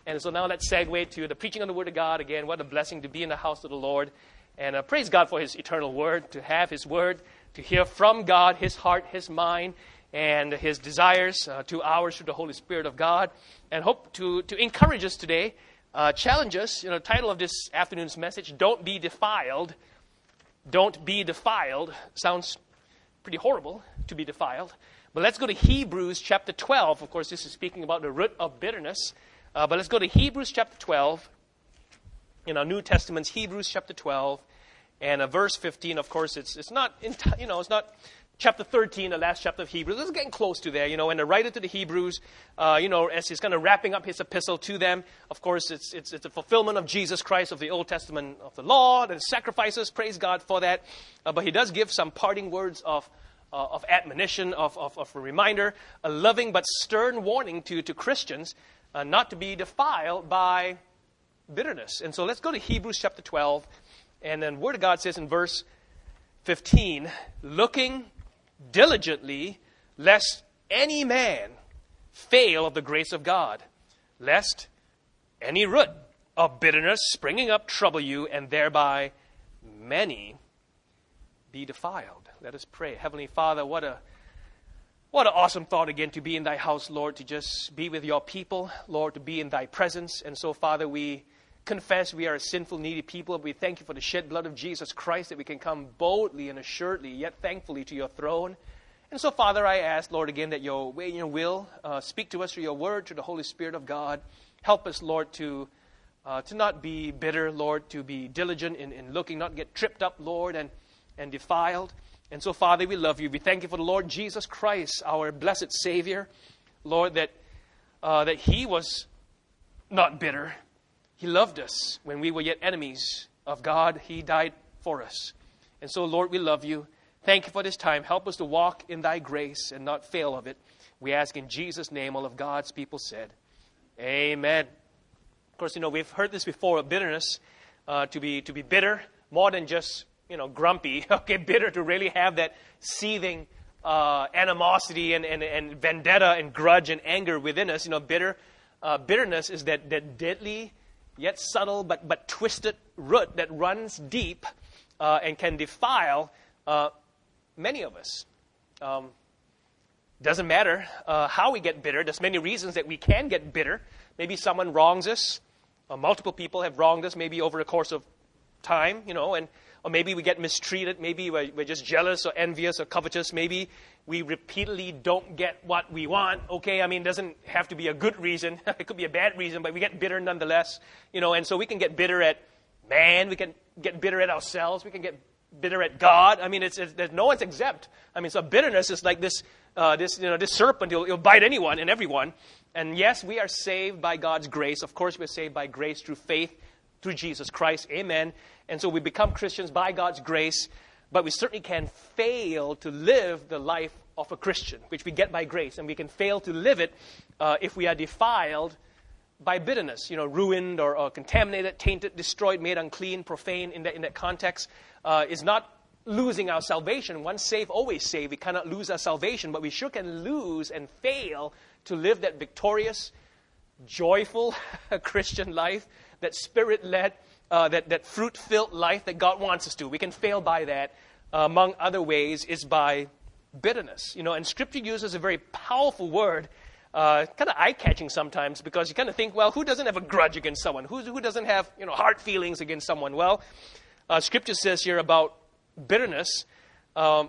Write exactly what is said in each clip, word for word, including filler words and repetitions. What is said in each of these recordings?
And so now let's segue to the preaching of the Word of God. Again, what a blessing to be in the house of the Lord. And uh, praise God for His eternal Word, to have His Word, to hear from God, His heart, His mind, and His desires uh, to ours through the Holy Spirit of God. And hope to, to encourage us today, uh, challenge us. You know, the title of this afternoon's message, Don't Be Defiled. Don't be defiled. Sounds pretty horrible, to be defiled. But let's go to Hebrews chapter twelve. Of course, this is speaking about the root of bitterness. Uh, but let's go to Hebrews chapter twelve. In our New Testament's Hebrews chapter twelve. And uh, verse fifteen, of course, it's it's not, in t- you know, it's not chapter thirteen, the last chapter of Hebrews. It's getting close to there, you know. And the writer to the Hebrews, uh, you know, as he's kind of wrapping up his epistle to them, of course, it's it's it's a fulfillment of Jesus Christ, of the Old Testament, of the law, the sacrifices. Praise God for that. Uh, but he does give some parting words of uh, of admonition, of, of of a reminder, a loving but stern warning to to Christians uh, not to be defiled by bitterness. And so let's go to Hebrews chapter twelve. And then Word of God says in verse fifteen, looking diligently, lest any man fail of the grace of God, lest any root of bitterness springing up trouble you, and thereby many be defiled. Let us pray. Heavenly Father, what a what an awesome thought again to be in Thy house, Lord, to just be with Your people, Lord, to be in Thy presence. And so, Father, we confess we are a sinful, needy people. We thank You for the shed blood of Jesus Christ, that we can come boldly and assuredly, yet thankfully, to Your throne. And so, Father, I ask, Lord, again, that Your way and Your will uh, speak to us through Your word, through the Holy Spirit of God. Help us, Lord, to uh, to not be bitter, Lord, to be diligent in, in looking, not get tripped up, Lord, and, and defiled. And so, Father, we love You. We thank You for the Lord Jesus Christ, our blessed Savior. Lord, that uh, that He was not bitter. He loved us when we were yet enemies of God. He died for us. And so, Lord, we love You. Thank You for this time. Help us to walk in Thy grace and not fail of it. We ask in Jesus' name, all of God's people said, amen. Of course, you know, we've heard this before, bitterness, uh, to be to be bitter, more than just, you know, grumpy. Okay, bitter, to really have that seething uh, animosity and, and, and vendetta and grudge and anger within us. You know, bitter, uh, bitterness is that, that deadly, yet subtle but, but twisted root that runs deep uh, and can defile uh, many of us. Um, doesn't matter uh, how we get bitter. There's many reasons that we can get bitter. Maybe someone wrongs us. Uh, multiple people have wronged us, maybe over the course of time, you know, and or maybe we get mistreated. Maybe we're, we're just jealous or envious or covetous. Maybe we repeatedly don't get what we want. Okay, I mean, it doesn't have to be a good reason. It could be a bad reason, but we get bitter nonetheless. You know, and so we can get bitter at man. We can get bitter at ourselves. We can get bitter at God. I mean, it's, it's there's no one's exempt. I mean, so bitterness is like this, uh, this you know, this serpent. It'll, it'll bite anyone and everyone. And yes, we are saved by God's grace. Of course, we're saved by grace through faith, through Jesus Christ. Amen. And so we become Christians by God's grace, but we certainly can fail to live the life of a Christian, which we get by grace. And we can fail to live it uh, if we are defiled by bitterness, you know, ruined or, or contaminated, tainted, destroyed, made unclean, profane in that, in that context, uh, is not losing our salvation. Once saved, always saved. We cannot lose our salvation, but we sure can lose and fail to live that victorious, joyful Christian life, that spirit-led, uh, that, that fruit-filled life that God wants us to. We can fail by that. Uh, among other ways is by bitterness. You know, and Scripture uses a very powerful word, uh, kind of eye-catching sometimes, because you kind of think, well, who doesn't have a grudge against someone? Who, who doesn't have, you know, hard feelings against someone? Well, uh, Scripture says here about bitterness, um,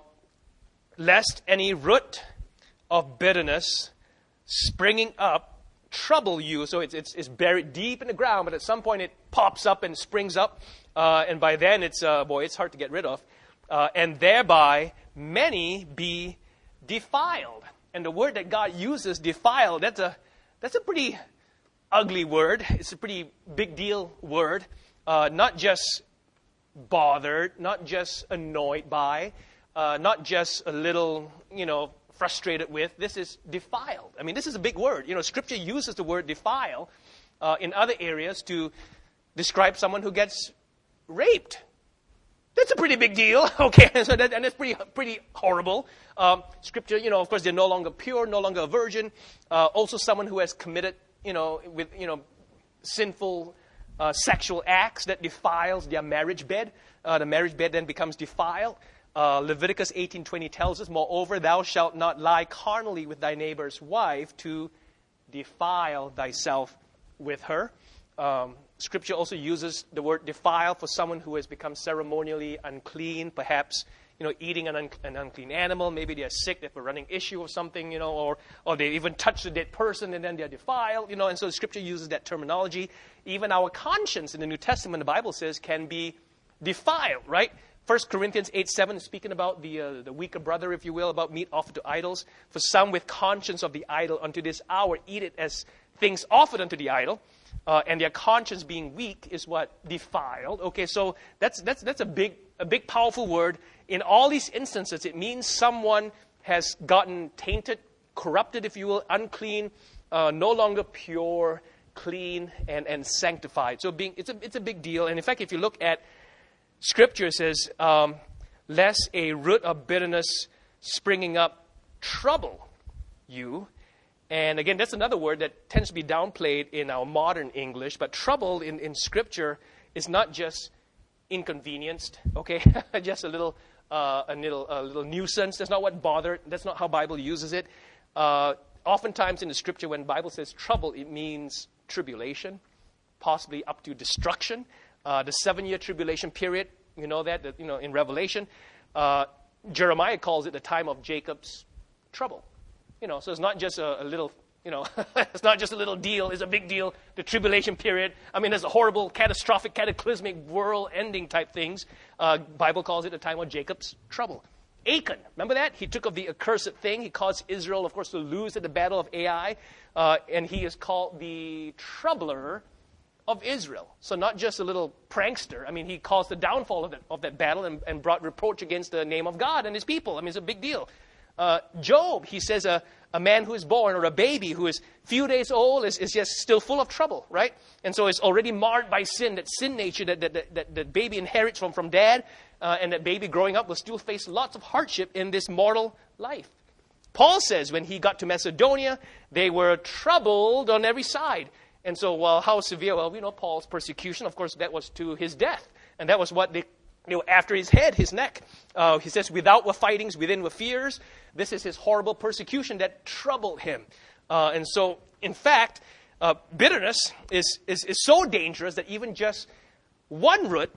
lest any root of bitterness springing up trouble you. So it's, it's it's buried deep in the ground, but at some point it pops up and springs up, uh, and by then it's uh, boy, it's hard to get rid of, uh, and thereby many be defiled. And the word that God uses, defiled, that's a that's a pretty ugly word. It's a pretty big deal word. Uh, not just bothered, not just annoyed by, uh, not just a little, you know, frustrated with. This is defiled. I mean, this is a big word. You know, Scripture uses the word defile uh, in other areas to describe someone who gets raped. That's a pretty big deal, okay? So that, and it's pretty pretty horrible. Um, scripture, you know, of course, they're no longer pure, no longer a virgin. Uh, also, someone who has committed, you know, with you know, sinful uh, sexual acts that defiles their marriage bed. Uh, the marriage bed then becomes defiled. Uh, Leviticus eighteen twenty tells us, moreover, thou shalt not lie carnally with thy neighbor's wife to defile thyself with her. Um, scripture also uses the word defile for someone who has become ceremonially unclean, perhaps, you know, eating an, un- an unclean animal. Maybe they're sick, they have a running issue or something, you know, or, or they even touch a dead person and then they're defiled, you know, and so the scripture uses that terminology. Even our conscience in the New Testament, the Bible says, can be defiled, right? First Corinthians eight seven is speaking about the uh, the weaker brother, if you will, about meat offered to idols. For some with conscience of the idol unto this hour eat it as things offered unto the idol, uh, and their conscience being weak is what? Defiled. Okay, so that's that's that's a big a big powerful word. In all these instances, it means someone has gotten tainted, corrupted, if you will, unclean, uh, no longer pure, clean, and, and sanctified. So being it's a it's a big deal. And in fact, if you look at Scripture, says, um, lest a root of bitterness springing up trouble you. And again, that's another word that tends to be downplayed in our modern English. But trouble in, in Scripture is not just inconvenienced, okay? just a little, uh, a little, a little nuisance. That's not what bothered. That's not how Bible uses it. Uh, oftentimes in the Scripture, when Bible says trouble, it means tribulation, possibly up to destruction. Uh, the seven-year tribulation period, you know that, that you know in Revelation, uh, Jeremiah calls it the time of Jacob's trouble. You know, so it's not just a, a little, you know, it's not just a little deal. It's a big deal. The tribulation period. I mean, there's a horrible, catastrophic, cataclysmic, world-ending type things. Uh, Bible calls it the time of Jacob's trouble. Achan, remember that? He took of the accursed thing. He caused Israel, of course, to lose at the battle of Ai, uh, and he is called the troubler of Israel. So not just a little prankster. I mean, he caused the downfall of that, of that battle and, and brought reproach against the name of God and his people. I mean, it's a big deal. Uh, Job, he says a, a man who is born or a baby who is few days old is, is just still full of trouble, right? And so it's already marred by sin, that sin nature that that, that, that, that baby inherits from, from dad, uh, and that baby growing up will still face lots of hardship in this mortal life. Paul says when he got to Macedonia, they were troubled on every side. And so, well, how severe? Well, we know Paul's persecution. Of course, that was to his death. And that was what they, you know, after his head, his neck. Uh, he says, without were fightings, within were fears. This is his horrible persecution that troubled him. Uh, and so, in fact, uh, bitterness is, is, is so dangerous that even just one root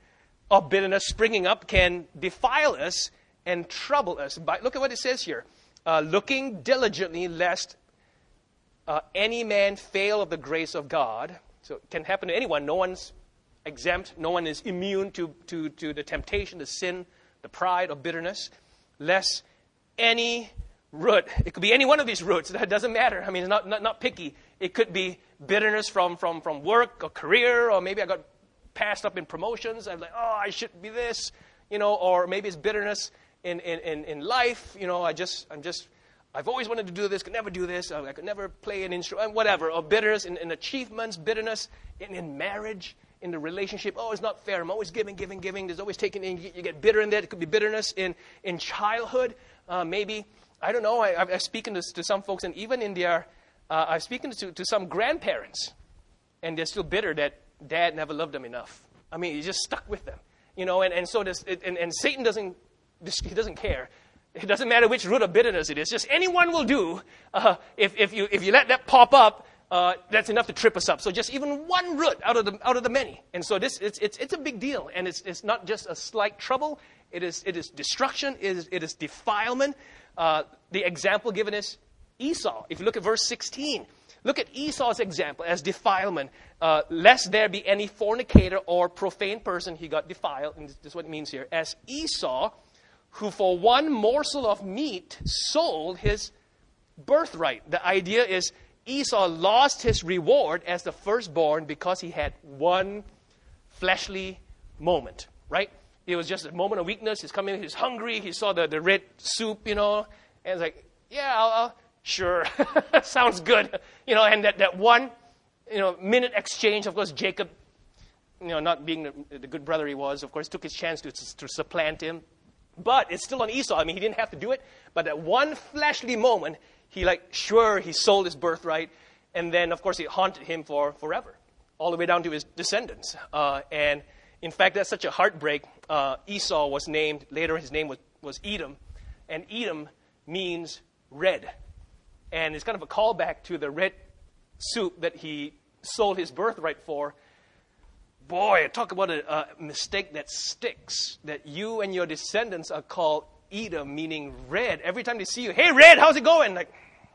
of bitterness springing up can defile us and trouble us. But look at what it says here. Uh, looking diligently lest Uh, any man fail of the grace of God. So it can happen to anyone. No one's exempt. No one is immune to, to, to the temptation, the sin, the pride, or bitterness. Lest any root, it could be any one of these roots. That doesn't matter. I mean, it's not, not, not picky. It could be bitterness from, from, from work or career, or maybe I got passed up in promotions. I'm like, oh, I should be this, you know, or maybe it's bitterness in, in, in, in life. You know, I just, I'm just... I've always wanted to do this, could never do this, I could never play an instrument, whatever. Or bitterness in, in achievements, bitterness in, in marriage, in the relationship. Oh, it's not fair. I'm always giving, giving, giving. There's always taking in. You get bitter in there. It could be bitterness in, in childhood. Uh, maybe, I don't know, I, I've spoken to, to some folks, and even in their, uh, I've spoken to, to some grandparents, and they're still bitter that dad never loved them enough. I mean, he just stuck with them. You know, and, and so this, it, and, and Satan doesn't, he doesn't care. It doesn't matter which root of bitterness it is. Just anyone will do. Uh, if, if, you, if you let that pop up, uh, that's enough to trip us up. So just even one root out of the, out of the many. And so this, it's, it's, it's a big deal. And it's, it's not just a slight trouble. It is, it is destruction. It is, it is defilement. Uh, the example given is Esau. If you look at verse sixteen, look at Esau's example as defilement. Uh, lest there be any fornicator or profane person, he got defiled. And this is what it means here. As Esau, who for one morsel of meat sold his birthright. The idea is Esau lost his reward as the firstborn because he had one fleshly moment, right? It was just a moment of weakness. He's coming, he's hungry. He saw the, the red soup, you know, and it's like, yeah, I'll, I'll sure, sounds good. You know, and that, that one, you know, minute exchange, of course, Jacob, you know, not being the, the good brother he was, of course, took his chance to, to supplant him. But it's still on Esau. I mean, he didn't have to do it. But at one fleshly moment, he like, sure, he sold his birthright. And then, of course, it haunted him for forever. all the way down to his descendants. Uh, and in fact, that's such a heartbreak. Uh, Esau was named, later his name was, was Edom. And Edom means red. And it's kind of a callback to the red soup that he sold his birthright for. Boy, talk about a, a mistake that sticks, that you and your descendants are called Edom, meaning red. Every time they see you, hey, red, how's it going? Like,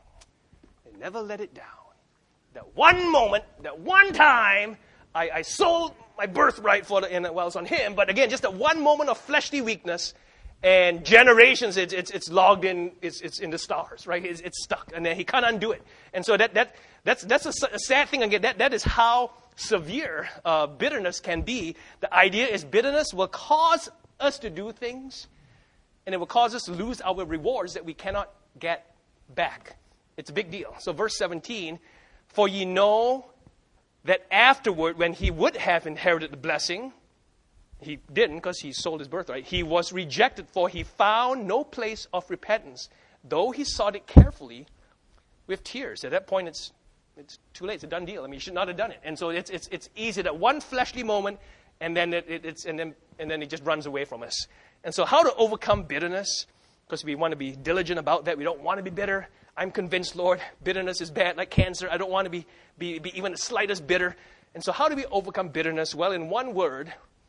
they never let it down. That one moment, that one time, I, I sold my birthright for the, and well, it's on him. But again, just that one moment of fleshly weakness, and generations, it's it's, it's logged in, it's it's in the stars, right? It's, it's stuck, and then he can't undo it. And so that that that's that's a, a sad thing. Again, that that is how severe uh, bitterness can be. The idea is bitterness will cause us to do things, and it will cause us to lose our rewards that we cannot get back. It's a big deal. So verse seventeen, for ye know that afterward, when he would have inherited the blessing, he didn't because he sold his birthright. He was rejected, for he found no place of repentance, though he sought it carefully with tears. At that point, it's it's too late. It's a done deal. I mean, you should not have done it. And so it's it's it's easy that one fleshly moment, and then it, it, it's and then and then it just runs away from us. And so, how to overcome bitterness? Because we want to be diligent about that. We don't want to be bitter. I'm convinced, Lord, bitterness is bad, like cancer. I don't want to be, be, be even the slightest bitter. And so how do we overcome bitterness? Well, in one word,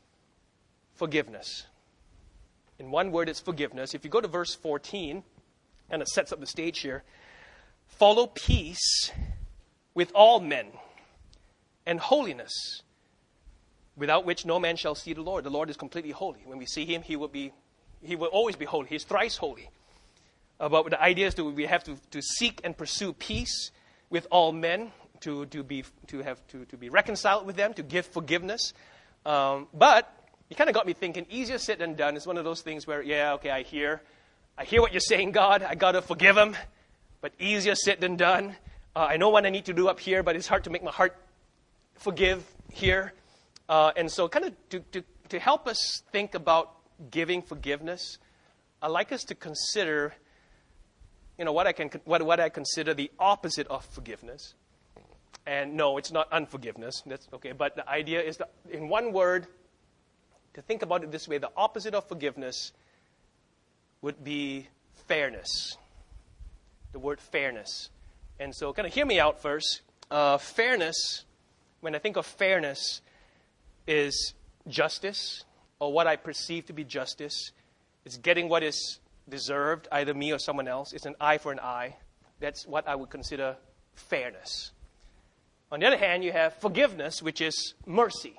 forgiveness. In one word, it's forgiveness. If you go to verse fourteen, and it sets up the stage here, follow peace with all men and holiness, without which no man shall see the Lord. The Lord is completely holy. When we see him, he will be, he will always be holy. He's thrice holy. Uh, but the idea is that we have to, to seek and pursue peace with all men, to, to be to have to, to be reconciled with them, to give forgiveness. Um, but you kind of got me thinking, easier said than done. It's one of those things where, yeah, okay, I hear, I hear what you're saying, God. I got to forgive him, but easier said than done. Uh, I know what I need to do up here, but it's hard to make my heart forgive here. Uh, and so, kind of to, to to help us think about giving forgiveness, I'd like us to consider, you know, what I can what what I consider the opposite of forgiveness. And no, it's not unforgiveness. That's okay. But the idea is that, in one word, to think about it this way: the opposite of forgiveness would be fairness. The word fairness. And so, kind of hear me out first. Uh, fairness. When I think of fairness, is justice, or what I perceive to be justice. It's getting what is deserved, either me or someone else. It's an eye for an eye. That's what I would consider fairness. On the other hand, you have forgiveness, which is mercy.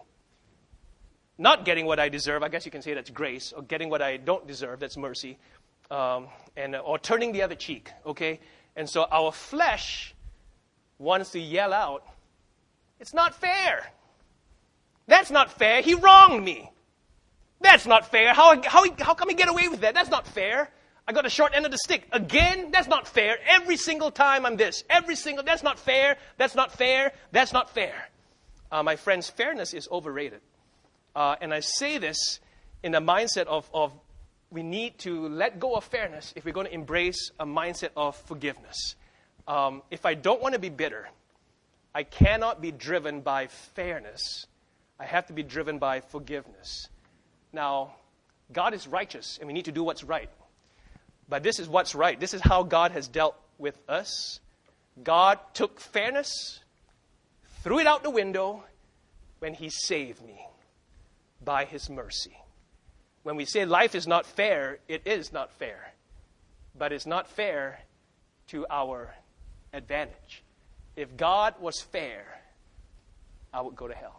Not getting what I deserve, I guess you can say that's grace, or getting what I don't deserve, that's mercy, um, and or turning the other cheek, okay? And so our flesh wants to yell out, it's not fair. That's not fair. He wronged me. That's not fair. How, how, how come he get away with that? That's not fair. I got a short end of the stick. Again, that's not fair. Every single time I'm this. Every single, that's not fair. That's not fair. That's not fair. Uh, my friends, fairness is overrated. Uh, and I say this in the mindset of, of we need to let go of fairness if we're going to embrace a mindset of forgiveness. Um, if I don't want to be bitter, I cannot be driven by fairness. I have to be driven by forgiveness. Now, God is righteous, and we need to do what's right. But this is what's right. This is how God has dealt with us. God took fairness, threw it out the window when he saved me by his mercy. When we say life is not fair, it is not fair. But it's not fair to our advantage. If God was fair, I would go to hell.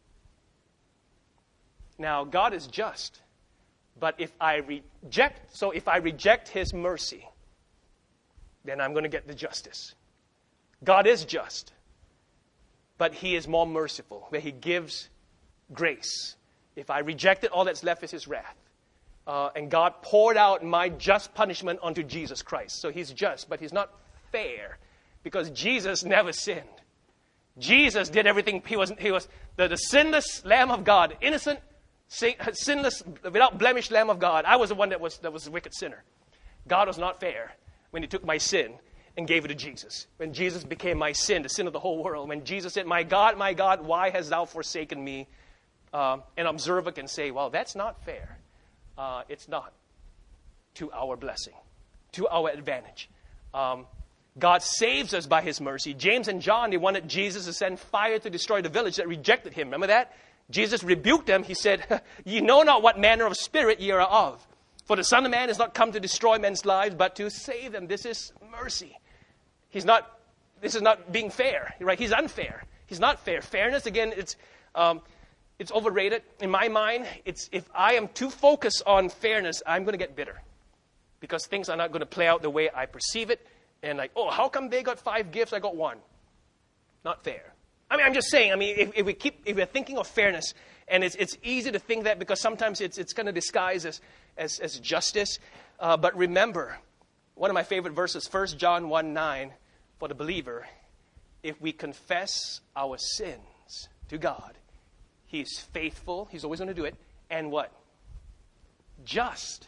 Now, God is just, but if I reject, so if I reject his mercy, then I'm going to get the justice. God is just, but he is more merciful, where he gives grace. If I reject it, all that's left is his wrath. Uh, and God poured out my just punishment onto Jesus Christ. So he's just, but he's not fair, because Jesus never sinned. Jesus did everything. He was, he was the, the sinless Lamb of God, innocent, sinless, without blemish Lamb of God. I was the one that was that was a wicked sinner. God was not fair when he took my sin and gave it to Jesus. When Jesus became my sin, the sin of the whole world. When Jesus said, my God, my God, why hast thou forsaken me? Uh, an observer can say, well, that's not fair. Uh, it's not. To our blessing, to our advantage. Um, God saves us by his mercy. James and John, they wanted Jesus to send fire to destroy the village that rejected him. Remember that? Jesus rebuked them. He said, ye know not what manner of spirit ye are of. For the Son of Man is not come to destroy men's lives, but to save them. This is mercy. He's not, this is not being fair, right? He's unfair. He's not fair. Fairness, again, it's, um, it's overrated. In my mind, it's if I am too focused on fairness, I'm going to get bitter. Because things are not going to play out the way I perceive it. And like, oh, how come they got five gifts, I got one? Not fair. I mean, I'm just saying, I mean, if, if we keep, if we're thinking of fairness, and it's it's easy to think that because sometimes it's it's kind of disguised as, as, as justice. Uh, but remember, one of my favorite verses, First John one nine, for the believer, if we confess our sins to God, he's faithful, he's always going to do it, and what? Just.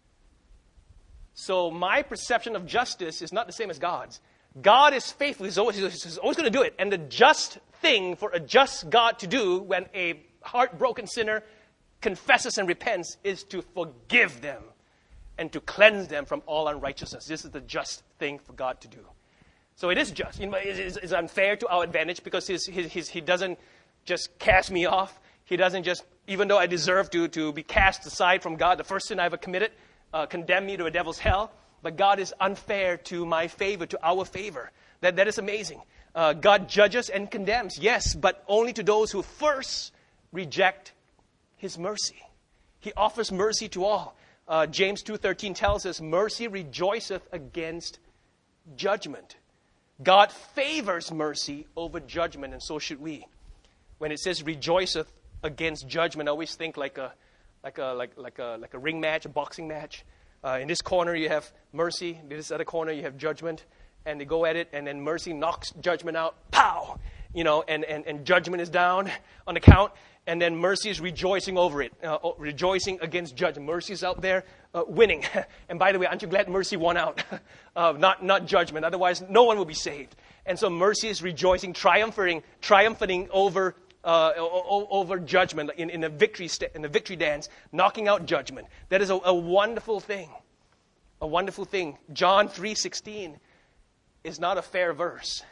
So my perception of justice is not the same as God's. God is faithful. He's always, he's always going to do it. And the just thing for a just God to do when a heartbroken sinner confesses and repents is to forgive them and to cleanse them from all unrighteousness. This is the just thing for God to do. So it is just. You know, it's, it's unfair to our advantage because his, his, his, he doesn't just cast me off. He doesn't just, even though I deserve to, to be cast aside from God, the first sin I ever committed, uh, condemn me to a devil's hell. But God is unfair to my favor, to our favor. That, that is amazing. Uh, God judges and condemns, yes, but only to those who first reject his mercy. He offers mercy to all. Uh, James two thirteen tells us, mercy rejoiceth against judgment. God favors mercy over judgment, and so should we. When it says rejoiceth against judgment, I always think like a like a like like a like a ring match, a boxing match. Uh, in this corner you have mercy. In this other corner you have judgment, and they go at it, and then mercy knocks judgment out. Pow! You know, and and and judgment is down on the count, and then mercy is rejoicing over it, uh, rejoicing against judgment. Mercy is out there uh, winning. And by the way, aren't you glad mercy won out? uh, not not judgment. Otherwise, no one will be saved. And so mercy is rejoicing, triumphing, triumphing over. Uh, over judgment in, in a victory st- in a victory dance, knocking out judgment. That is a, a wonderful thing. A wonderful thing. John three sixteen is not a fair verse.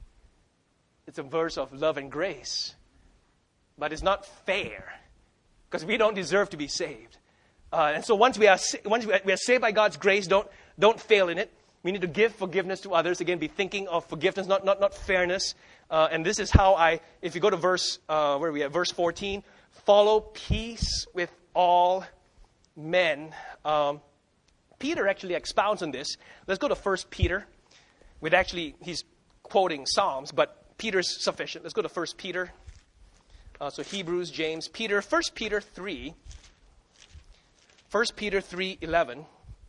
It's a verse of love and grace. But it's not fair because we don't deserve to be saved. Uh, and so once we are once we are, we are saved by God's grace, don't don't fail in it. We need to give forgiveness to others. Again, be thinking of forgiveness, not not not fairness. Uh, and this is how I, if you go to verse, uh, where are we at? Verse fourteen, follow peace with all men. Um, Peter actually expounds on this. Let's go to First Peter. With actually, he's quoting Psalms, but Peter's sufficient. Let's go to First Peter. Uh, so Hebrews, James, Peter, First Peter three. First Peter three eleven.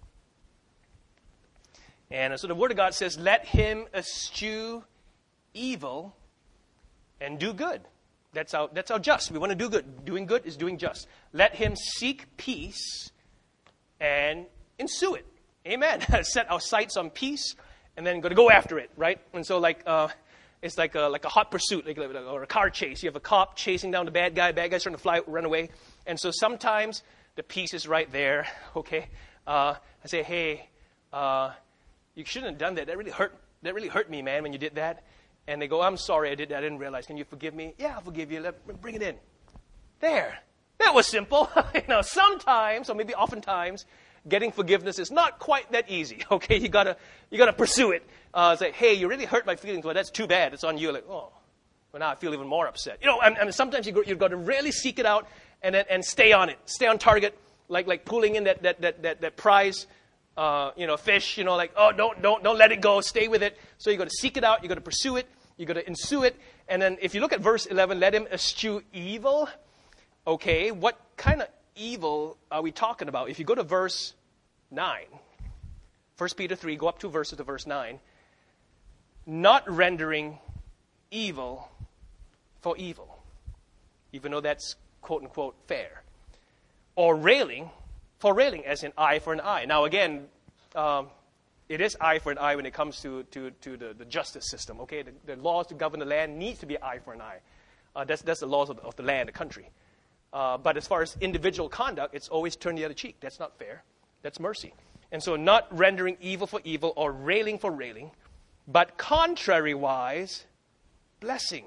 And so the Word of God says, let him eschew evil and do good. That's how, that's how just. We want to do good. Doing good is doing just. Let him seek peace and ensue it. Amen. Set our sights on peace and then go to go after it, right? And so like uh, it's like a, like a hot pursuit, like, or a car chase. You have a cop chasing down the bad guy. Bad guy's trying to fly, run away. And so sometimes the peace is right there. Okay. Uh, I say, hey, uh, you shouldn't have done that. That really hurt. That really hurt me, man, when you did that. And they go, I'm sorry I did that. I didn't realize. Can you forgive me? Yeah, I'll forgive you. Let, bring it in. There. That was simple. you know, sometimes, or maybe oftentimes, getting forgiveness is not quite that easy. Okay, you gotta you gotta pursue it. Uh, say, hey, you really hurt my feelings. Well, that's too bad. It's on you. Like, oh, well, now I feel even more upset. You know, and, and sometimes you you've got to really seek it out and then, and stay on it, stay on target, like like pulling in that that that that, that prize. Uh, you know, fish, you know, like, oh, don't, don't, don't let it go. Stay with it. So you got to seek it out. You got to pursue it. You got to ensue it. And then if you look at verse eleven, let him eschew evil. Okay, what kind of evil are we talking about? If you go to verse nine, First Peter three, go up two verses to verse nine. Not rendering evil for evil, even though that's quote unquote fair. Or railing for railing, as in eye for an eye. Now again, um, it is eye for an eye when it comes to, to, to the, the justice system. Okay, the, the laws to govern the land needs to be eye for an eye. Uh, that's, that's the laws of the, of the land, the country. Uh, but as far as individual conduct, it's always turn the other cheek. That's not fair. That's mercy. And so not rendering evil for evil or railing for railing, but contrary-wise, blessing.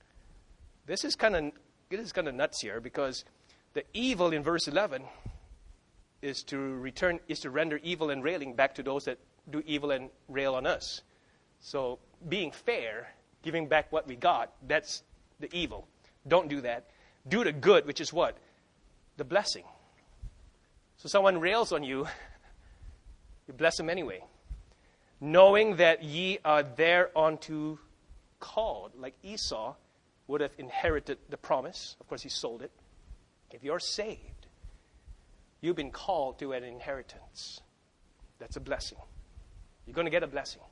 This is kind of this is kind of nuts here, because the evil in verse eleven is to return is to render evil and railing back to those that do evil and rail on us. So being fair, giving back what we got, that's the evil. Don't do that. Do the good, which is what? The blessing. So someone rails on you, you bless them anyway. Knowing that ye are thereunto called, like Esau would have inherited the promise. Of course, he sold it. If you're saved, you've been called to an inheritance. That's a blessing. You're going to get a blessing.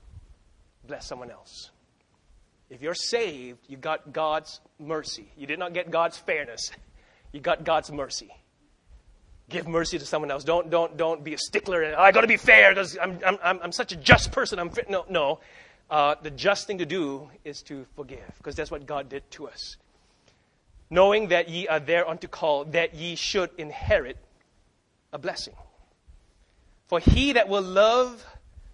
Bless someone else. If you're saved, you got God's mercy. You did not get God's fairness. You got God's mercy. Give mercy to someone else. Don't don't don't be a stickler. And, oh, I got to be fair because I'm I'm I'm such a just person. I'm fit. No no. Uh, the just thing to do is to forgive, because that's what God did to us. Knowing that ye are thereunto called, that ye should inherit a blessing. For he that will love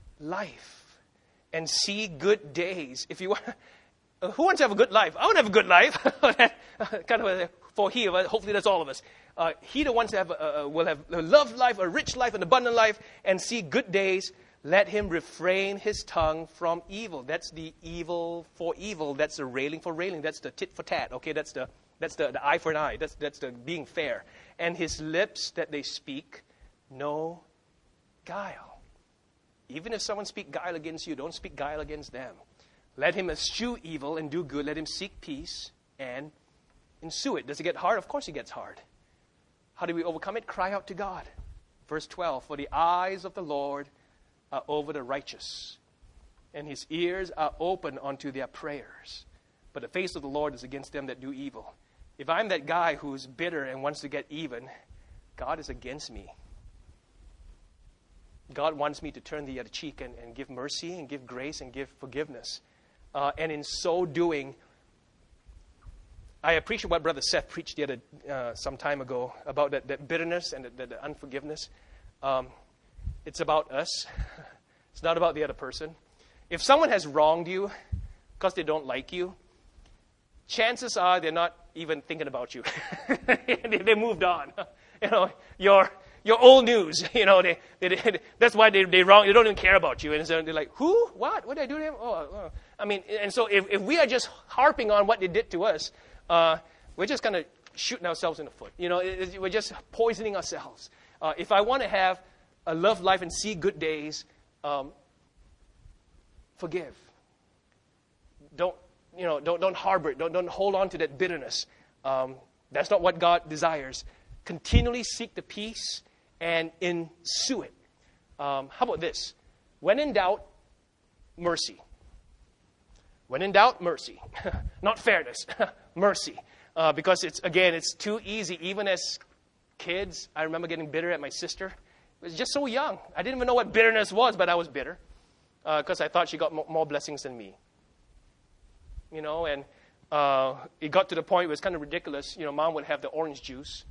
life and see good days. If you want, uh, who wants to have a good life? I want to have a good life. kind of a, for he, hopefully that's all of us. Uh, he that wants to have, a, a, will have a loved life, a rich life, an abundant life, and see good days. Let him refrain his tongue from evil. That's the evil for evil. That's the railing for railing. That's the tit for tat. Okay, that's the that's the, the eye for an eye. That's that's the being fair. And his lips that they speak no guile. Even if someone speak guile against you, don't speak guile against them. Let him eschew evil and do good. Let him seek peace and ensue it. Does it get hard? Of course it gets hard. How do we overcome it? Cry out to God. Verse twelve, for the eyes of the Lord are over the righteous, and his ears are open unto their prayers. But the face of the Lord is against them that do evil. If I'm that guy who's bitter and wants to get even, God is against me. God wants me to turn the other cheek and, and give mercy and give grace and give forgiveness. Uh, and in so doing, I appreciate what Brother Seth preached the other uh, some time ago about that, that bitterness and that, that unforgiveness. Um, It's about us. It's not about the other person. If someone has wronged you because they don't like you, chances are they're not even thinking about you. they, they moved on. You know, you're, you're old news. You know, they, they, they, that's why they they wrong. They don't even care about you. And so they're like, who? What? What did I do to him? Oh, oh. I mean, and so if, if we are just harping on what they did to us, uh, we're just kind of shooting ourselves in the foot. You know, it, it, we're just poisoning ourselves. Uh, if I want to have a love life and see good days, um, forgive. Don't you know? Don't don't harbor it. Don't don't hold on to that bitterness. Um, that's not what God desires. Continually seek the peace and ensue it. Um, how about this? When in doubt, mercy. When in doubt, mercy. Not fairness, mercy. Uh, because it's again, it's too easy. Even as kids, I remember getting bitter at my sister. I was just so young. I didn't even know what bitterness was, but I was bitter because uh, I thought she got m- more blessings than me. You know, and uh, it got to the point where it was kind of ridiculous. You know, Mom would have the orange juice,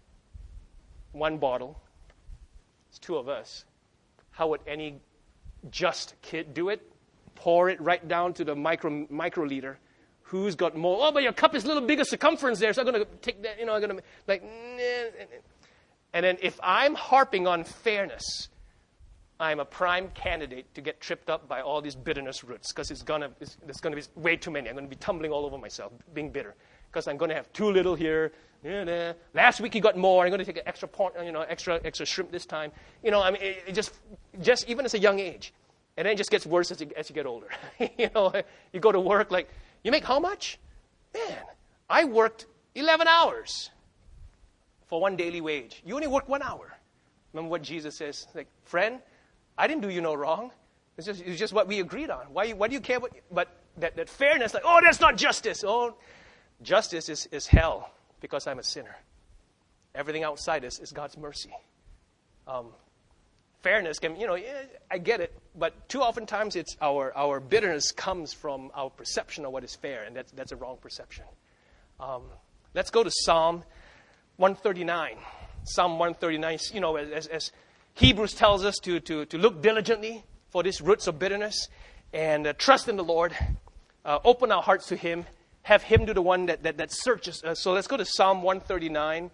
one bottle. It's two of us. How would any just kid do it? Pour it right down to the micro microliter. Who's got more? Oh, but your cup is a little bigger circumference there, so I'm going to take that. You know, I'm going to like. Nah. And then if I'm harping on fairness, I'm a prime candidate to get tripped up by all these bitterness roots, because it's gonna it's, there's going to be way too many. I'm going to be tumbling all over myself, being bitter, because I'm going to have too little here. Last week you got more. I'm going to take an extra point, you know, extra extra shrimp this time. You know, I mean, it, it just just even as a young age, and then it just gets worse as you, as you get older. You know, you go to work like, you make how much? Man, I worked eleven hours. For one daily wage. You only work one hour. Remember what Jesus says? Like, friend, I didn't do you no wrong. It's just, it's just what we agreed on. Why, why do you care about? But that, that fairness, like, oh, that's not justice. Oh, justice is, is hell because I'm a sinner. Everything outside us is God's mercy. Um, unfairness can, you know, yeah, I get it. But too often times it's our, our bitterness comes from our perception of what is fair, and that's, that's a wrong perception. Um, let's go to Psalm one thirty-nine. Psalm one thirty-nine, you know, as, as Hebrews tells us to, to, to look diligently for these roots of bitterness and uh, trust in the Lord. Uh, open our hearts to Him. Have Him do the one that, that, that searches us. So let's go to Psalm one thirty-nine.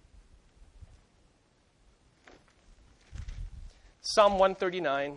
Psalm one thirty-nine.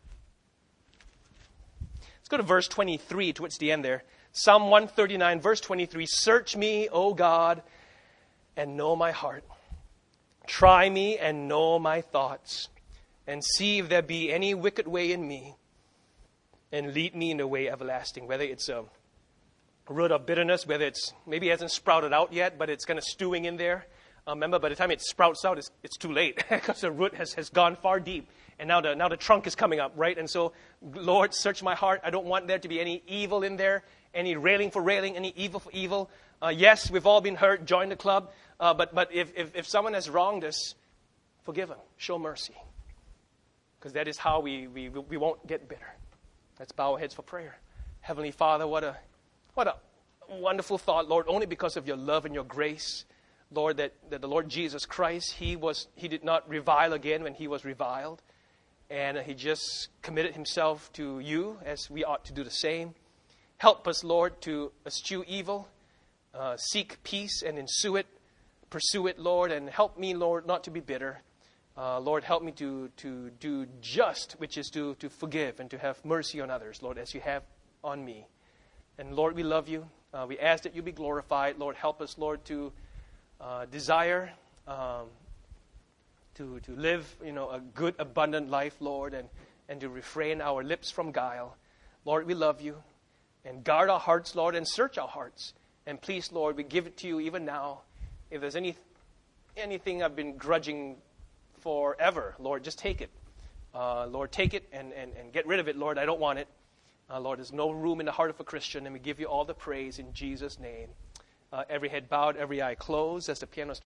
Let's go to verse twenty-three, towards the end there. Psalm one thirty-nine, verse twenty-three. Search me, O God, and know my heart. Try me and know my thoughts, and see if there be any wicked way in me, and lead me in the way everlasting. Whether it's a root of bitterness, whether it's maybe it hasn't sprouted out yet, but it's kind of stewing in there. Uh, remember, by the time it sprouts out, it's, it's too late because the root has, has gone far deep. And now the, now the trunk is coming up, right? And so, Lord, search my heart. I don't want there to be any evil in there, any railing for railing, any evil for evil. Uh, yes, we've all been hurt. Join the club. Uh, but but if, if, if someone has wronged us, forgive them. Show mercy. Because that is how we, we, we won't get bitter. Let's bow our heads for prayer. Heavenly Father, what a, what a wonderful thought, Lord, only because of your love and your grace. Lord, that, that the Lord Jesus Christ, he was he did not revile again when he was reviled. And he just committed himself to you as we ought to do the same. Help us, Lord, to eschew evil, uh, seek peace and ensue it, pursue it, Lord, and help me, Lord, not to be bitter. Uh, Lord, help me to, to do just, which is to, to forgive and to have mercy on others, Lord, as you have on me. And Lord, we love you. Uh, we ask that you be glorified. Lord, help us, Lord, to uh, desire um, to, to live, you know, a good, abundant life, Lord, and, and to refrain our lips from guile. Lord, we love you. And guard our hearts, Lord, and search our hearts. And please, Lord, we give it to you even now. If there's any anything I've been grudging forever, Lord, just take it. Uh, Lord, take it and, and, and get rid of it, Lord. I don't want it. Uh, Lord, there's no room in the heart of a Christian, and we give you all the praise in Jesus' name. Uh, every head bowed, every eye closed as the piano